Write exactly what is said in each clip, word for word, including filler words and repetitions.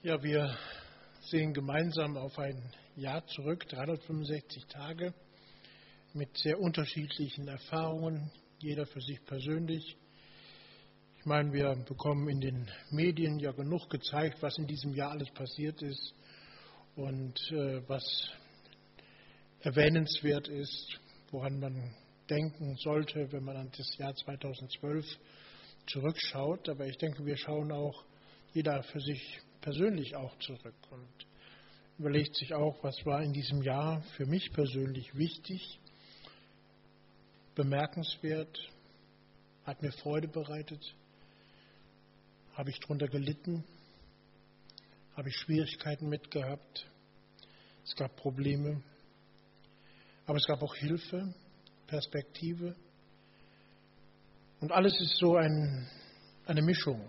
Ja, wir sehen gemeinsam auf ein Jahr zurück, dreihundertfünfundsechzig Tage mit sehr unterschiedlichen Erfahrungen, jeder für sich persönlich. Ich meine, wir bekommen in den Medien ja genug gezeigt, was in diesem Jahr alles passiert ist und äh, was erwähnenswert ist, woran man denken sollte, wenn man an das Jahr zweitausendzwölf zurückschaut. Aber ich denke, wir schauen auch jeder für sich persönlich auch zurück und überlegt sich auch, was war in diesem Jahr für mich persönlich wichtig, bemerkenswert, hat mir Freude bereitet, habe ich darunter gelitten, habe ich Schwierigkeiten mitgehabt, es gab Probleme, aber es gab auch Hilfe, Perspektive und alles ist so ein, eine Mischung.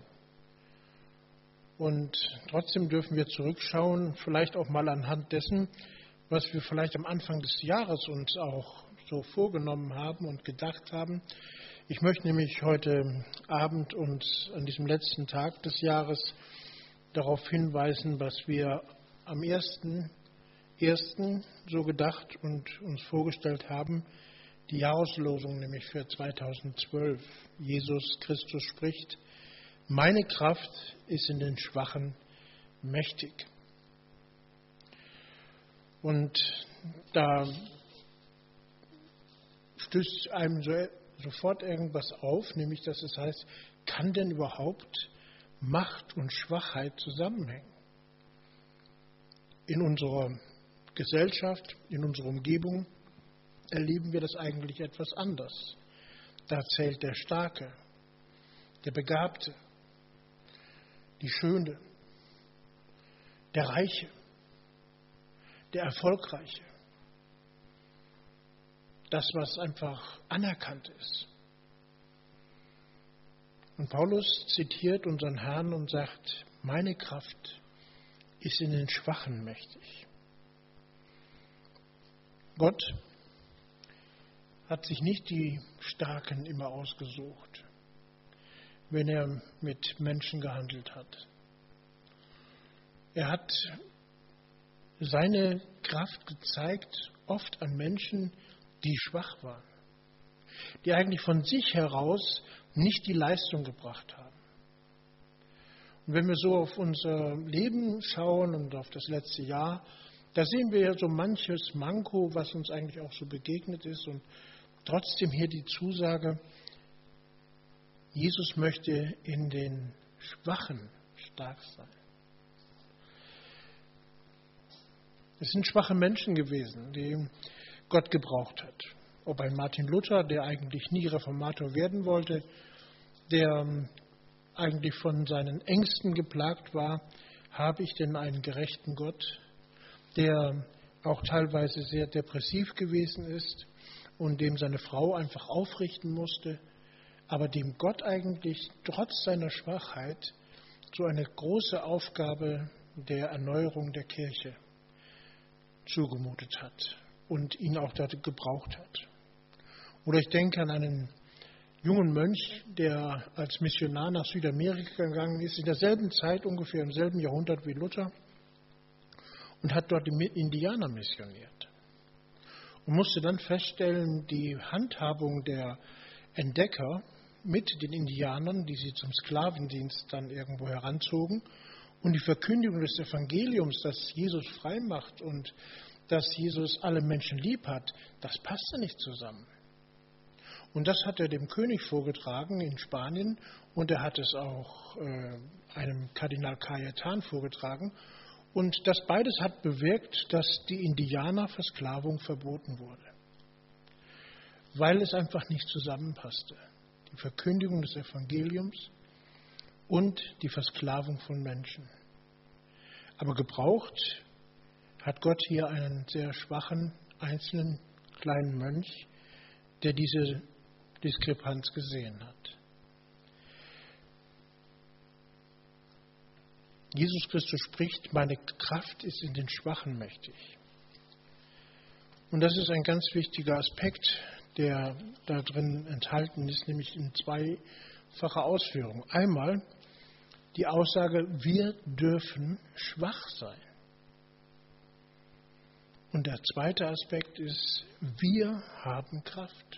Und trotzdem dürfen wir zurückschauen, vielleicht auch mal anhand dessen, was wir vielleicht am Anfang des Jahres uns auch so vorgenommen haben und gedacht haben. Ich möchte nämlich heute Abend uns an diesem letzten Tag des Jahres darauf hinweisen, was wir am ersten ersten so gedacht und uns vorgestellt haben, die Jahreslosung nämlich für zweitausendzwölf. Jesus Christus spricht: Meine Kraft ist in den Schwachen mächtig. Und da stößt einem so, sofort irgendwas auf, nämlich dass es heißt, kann denn überhaupt Macht und Schwachheit zusammenhängen? In unserer Gesellschaft, in unserer Umgebung erleben wir das eigentlich etwas anders. Da zählt der Starke, der Begabte, die Schöne, der Reiche, der Erfolgreiche. Das, was einfach anerkannt ist. Und Paulus zitiert unseren Herrn und sagt, meine Kraft ist in den Schwachen mächtig. Gott hat sich nicht die Starken immer ausgesucht, wenn er mit Menschen gehandelt hat. Er hat seine Kraft gezeigt, oft an Menschen, die schwach waren, die eigentlich von sich heraus nicht die Leistung gebracht haben. Und wenn wir so auf unser Leben schauen und auf das letzte Jahr, da sehen wir ja so manches Manko, was uns eigentlich auch so begegnet ist und trotzdem hier die Zusage, Jesus möchte in den Schwachen stark sein. Es sind schwache Menschen gewesen, die Gott gebraucht hat. Ob ein Martin Luther, der eigentlich nie Reformator werden wollte, der eigentlich von seinen Ängsten geplagt war, habe ich denn einen gerechten Gott, der auch teilweise sehr depressiv gewesen ist und dem seine Frau einfach aufrichten musste, aber dem Gott eigentlich trotz seiner Schwachheit so eine große Aufgabe der Erneuerung der Kirche zugemutet hat und ihn auch dazu gebraucht hat. Oder ich denke an einen jungen Mönch, der als Missionar nach Südamerika gegangen ist, in derselben Zeit, ungefähr im selben Jahrhundert wie Luther, und hat dort die Indianer missioniert. Und musste dann feststellen, die Handhabung der Entdecker mit den Indianern, die sie zum Sklavendienst dann irgendwo heranzogen, und die Verkündigung des Evangeliums, dass Jesus frei macht und dass Jesus alle Menschen lieb hat, das passte nicht zusammen. Und das hat er dem König vorgetragen in Spanien und er hat es auch äh, einem Kardinal Cajetan vorgetragen. Und das beides hat bewirkt, dass die Indianerversklavung verboten wurde, weil es einfach nicht zusammenpasste. Die Verkündigung des Evangeliums und die Versklavung von Menschen. Aber gebraucht hat Gott hier einen sehr schwachen, einzelnen, kleinen Mönch, der diese Diskrepanz gesehen hat. Jesus Christus spricht, meine Kraft ist in den Schwachen mächtig. Und das ist ein ganz wichtiger Aspekt, der da drin enthalten ist, nämlich in zweifacher Ausführung. Einmal die Aussage, wir dürfen schwach sein. Und der zweite Aspekt ist, wir haben Kraft.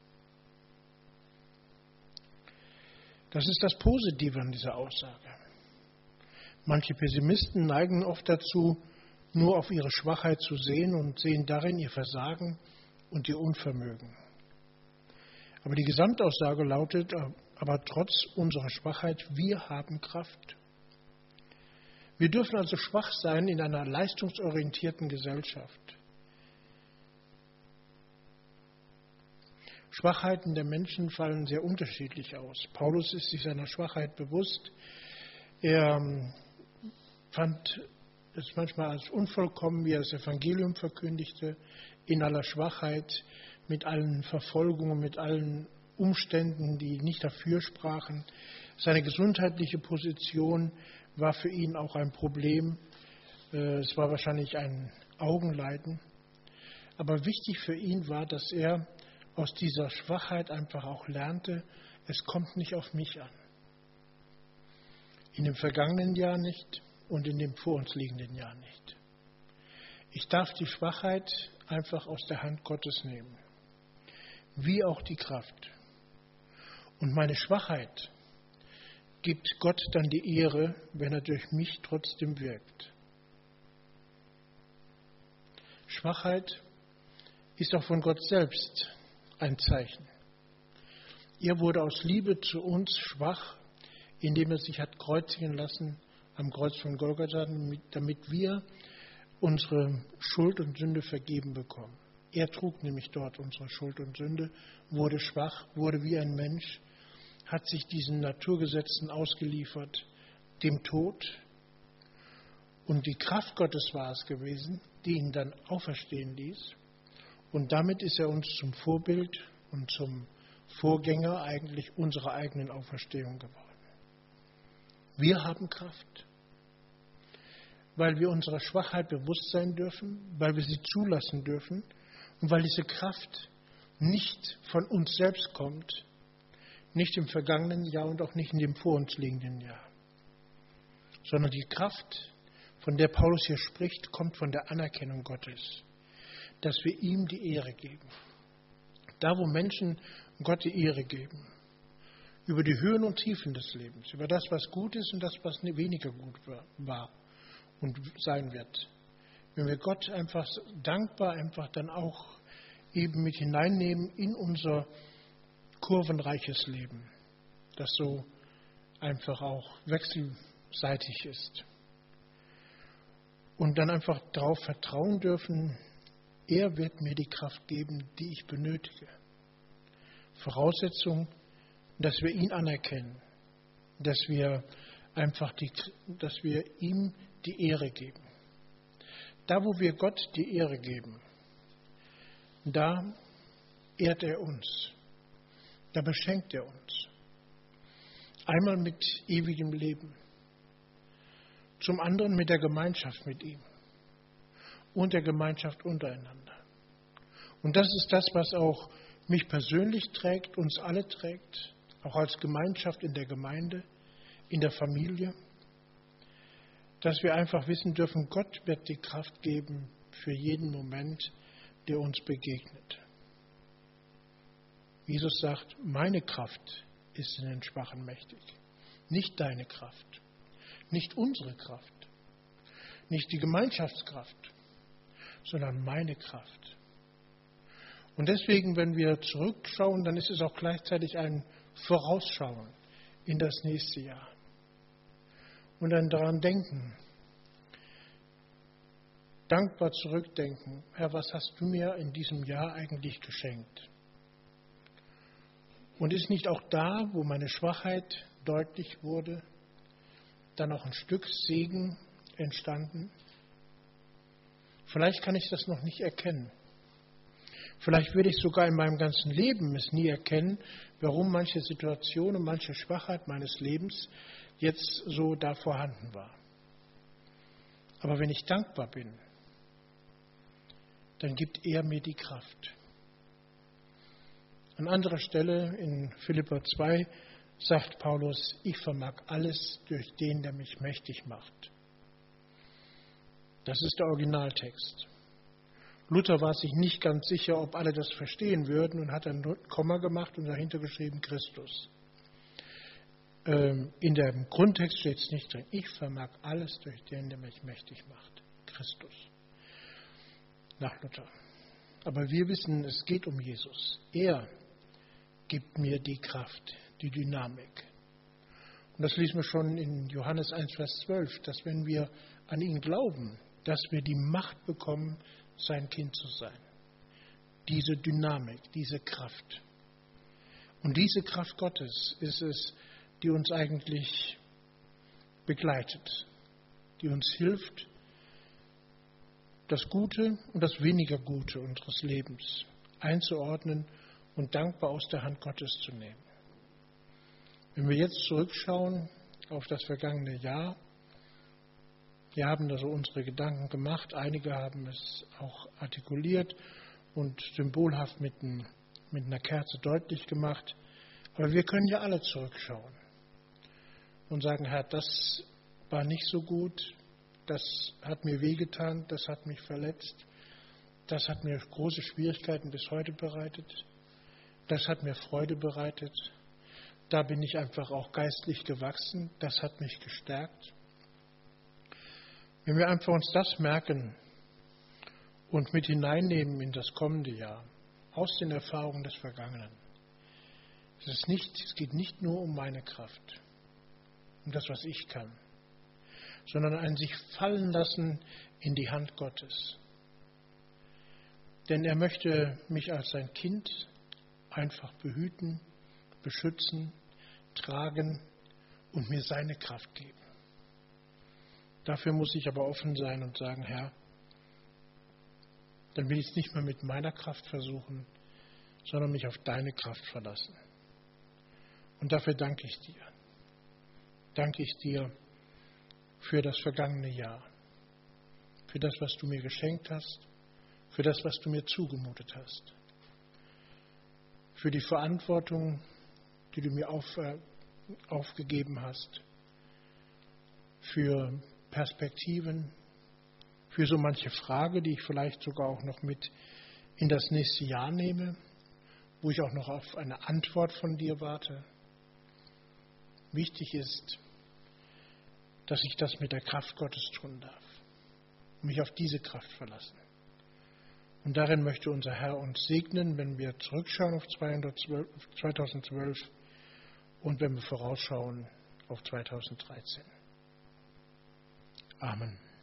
Das ist das Positive an dieser Aussage. Manche Pessimisten neigen oft dazu, nur auf ihre Schwachheit zu sehen und sehen darin ihr Versagen und ihr Unvermögen. Aber die Gesamtaussage lautet, aber trotz unserer Schwachheit, wir haben Kraft. Wir dürfen also schwach sein in einer leistungsorientierten Gesellschaft. Schwachheiten der Menschen fallen sehr unterschiedlich aus. Paulus ist sich seiner Schwachheit bewusst. Er fand es manchmal als unvollkommen, wie er das Evangelium verkündigte, in aller Schwachheit, mit allen Verfolgungen, mit allen Umständen, die nicht dafür sprachen. Seine gesundheitliche Position war für ihn auch ein Problem. Es war wahrscheinlich ein Augenleiden. Aber wichtig für ihn war, dass er aus dieser Schwachheit einfach auch lernte, es kommt nicht auf mich an. In dem vergangenen Jahr nicht und in dem vor uns liegenden Jahr nicht. Ich darf die Schwachheit einfach aus der Hand Gottes nehmen, wie auch die Kraft. Und meine Schwachheit gibt Gott dann die Ehre, wenn er durch mich trotzdem wirkt. Schwachheit ist auch von Gott selbst ein Zeichen. Er wurde aus Liebe zu uns schwach, indem er sich hat kreuzigen lassen am Kreuz von Golgatha, damit wir unsere Schuld und Sünde vergeben bekommen. Er trug nämlich dort unsere Schuld und Sünde, wurde schwach, wurde wie ein Mensch, hat sich diesen Naturgesetzen ausgeliefert, dem Tod. Und die Kraft Gottes war es gewesen, die ihn dann auferstehen ließ. Und damit ist er uns zum Vorbild und zum Vorgänger eigentlich unserer eigenen Auferstehung geworden. Wir haben Kraft, weil wir unserer Schwachheit bewusst sein dürfen, weil wir sie zulassen dürfen und weil diese Kraft nicht von uns selbst kommt, nicht im vergangenen Jahr und auch nicht in dem vor uns liegenden Jahr, sondern die Kraft, von der Paulus hier spricht, kommt von der Anerkennung Gottes, dass wir ihm die Ehre geben. Da, wo Menschen Gott die Ehre geben, über die Höhen und Tiefen des Lebens, über das, was gut ist und das, was weniger gut war und sein wird. Wenn wir Gott einfach dankbar einfach dann auch eben mit hineinnehmen in unser kurvenreiches Leben, das so einfach auch wechselseitig ist. Und dann einfach darauf vertrauen dürfen, er wird mir die Kraft geben, die ich benötige. Voraussetzung, dass wir ihn anerkennen, dass wir einfach die, dass wir ihm die Ehre geben. Da, wo wir Gott die Ehre geben, da ehrt er uns, da beschenkt er uns. Einmal mit ewigem Leben, zum anderen mit der Gemeinschaft mit ihm und der Gemeinschaft untereinander. Und das ist das, was auch mich persönlich trägt, uns alle trägt, auch als Gemeinschaft in der Gemeinde, in der Familie, dass wir einfach wissen dürfen, Gott wird die Kraft geben für jeden Moment, der uns begegnet. Jesus sagt, meine Kraft ist in den Schwachen mächtig, nicht deine Kraft, nicht unsere Kraft, nicht die Gemeinschaftskraft, sondern meine Kraft. Und deswegen, wenn wir zurückschauen, dann ist es auch gleichzeitig ein Vorausschauen in das nächste Jahr. Und dann daran denken, dankbar zurückdenken, Herr, was hast du mir in diesem Jahr eigentlich geschenkt? Und ist nicht auch da, wo meine Schwachheit deutlich wurde, dann auch ein Stück Segen entstanden? Vielleicht kann ich das noch nicht erkennen. Vielleicht werde ich sogar in meinem ganzen Leben es nie erkennen, warum manche Situation und manche Schwachheit meines Lebens jetzt so da vorhanden war. Aber wenn ich dankbar bin, dann gibt er mir die Kraft. An anderer Stelle in Philipper zwei sagt Paulus, ich vermag alles durch den, der mich mächtig macht. Das ist der Originaltext. Luther war sich nicht ganz sicher, ob alle das verstehen würden und hat ein Komma gemacht und dahinter geschrieben Christus. Ähm, in dem Grundtext steht es nicht drin. Ich vermag alles durch den, der mich mächtig macht. Christus. Nach Luther. Aber wir wissen, es geht um Jesus. Er gibt mir die Kraft, die Dynamik. Und das lesen wir schon in Johannes eins, Vers zwölf, dass wenn wir an ihn glauben, dass wir die Macht bekommen, sein Kind zu sein. Diese Dynamik, diese Kraft. Und diese Kraft Gottes ist es, die uns eigentlich begleitet, die uns hilft, das Gute und das weniger Gute unseres Lebens einzuordnen und dankbar aus der Hand Gottes zu nehmen. Wenn wir jetzt zurückschauen auf das vergangene Jahr, wir haben da so unsere Gedanken gemacht, einige haben es auch artikuliert und symbolhaft mit, ein, mit einer Kerze deutlich gemacht, aber wir können ja alle zurückschauen und sagen, Herr, das war nicht so gut, das hat mir wehgetan, das hat mich verletzt, das hat mir große Schwierigkeiten bis heute bereitet, das hat mir Freude bereitet, da bin ich einfach auch geistlich gewachsen, das hat mich gestärkt. Wenn wir einfach uns das merken und mit hineinnehmen in das kommende Jahr, aus den Erfahrungen des Vergangenen, es ist nicht, es geht nicht nur um meine Kraft, um das, was ich kann, sondern ein sich fallen lassen in die Hand Gottes. Denn er möchte mich als sein Kind einfach behüten, beschützen, tragen und mir seine Kraft geben. Dafür muss ich aber offen sein und sagen, Herr, dann will ich es nicht mehr mit meiner Kraft versuchen, sondern mich auf deine Kraft verlassen. Und dafür danke ich dir. Danke ich dir für das vergangene Jahr, für das, was du mir geschenkt hast, für das, was du mir zugemutet hast, für die Verantwortung, die du mir auf, äh, aufgegeben hast, für Perspektiven, für so manche Frage, die ich vielleicht sogar auch noch mit in das nächste Jahr nehme, wo ich auch noch auf eine Antwort von dir warte. Wichtig ist, dass ich das mit der Kraft Gottes tun darf, mich auf diese Kraft verlassen. Und darin möchte unser Herr uns segnen, wenn wir zurückschauen auf zweitausendzwölf und wenn wir vorausschauen auf zweitausenddreizehn. Amen.